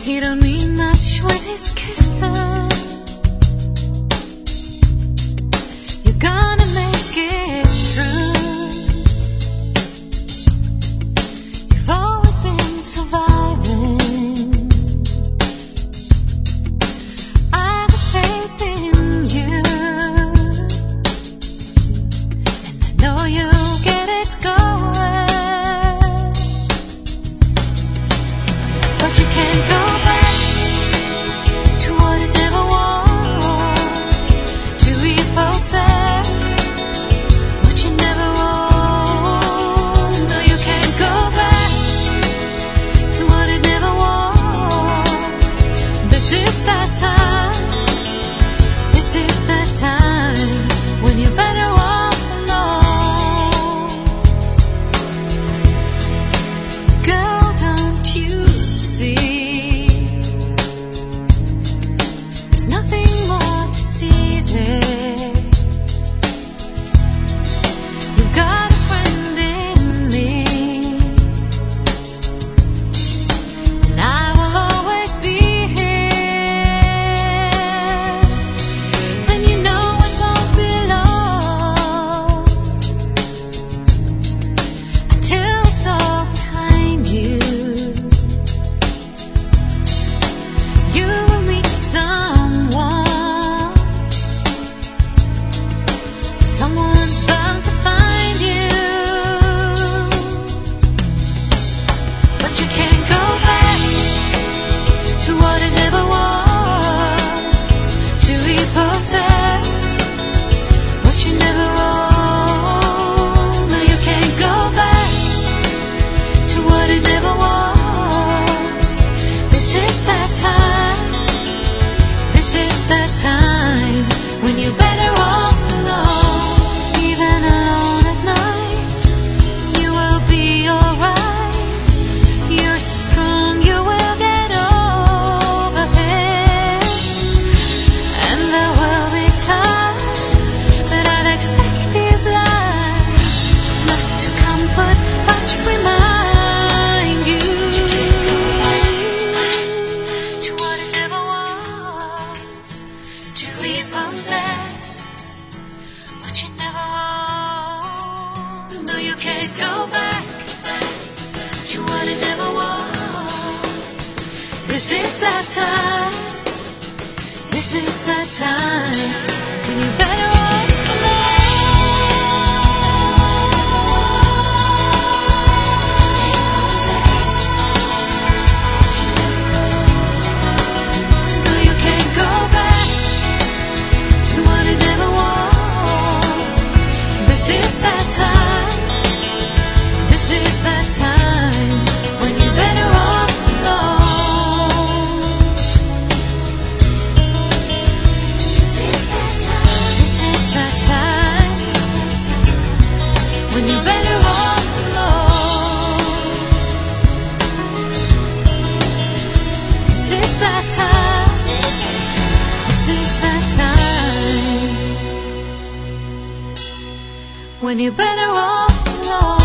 He don't mean much with his kisses. You're gonna make it through. You've always been surviving. I have faith in you, and I know you'll get it going. But you can't go back to what it never was, to repossess what you never owned. No, you can't go back to what it never was. This is that time, this is that time when you're better off alone. Girl, don't you see? There's nothing more to see there. You've got a friend in me, and I will always be here. And you know it won't be long until it's all behind you. You will meet someone's bound to find you. But you can't go back to what it never was, to repossess what you never owned. No, you can't go back to what it never was. This is that time, this is that time when you're better off alone. Even alone at night, you will be alright. You're so strong, you will get over it. And there will be times that I'd expect these lies not to comfort but to remind you to what it never was, to repossess what you never owned. No, you can't go back to what it never was. This is that time, this is that time when you better off alone. No, you can't go back to what it never was. This is that time, this is that time when you're better off alone. This is that time, this is that time when you're better off alone. This is that time, this is that time when you're better off alone.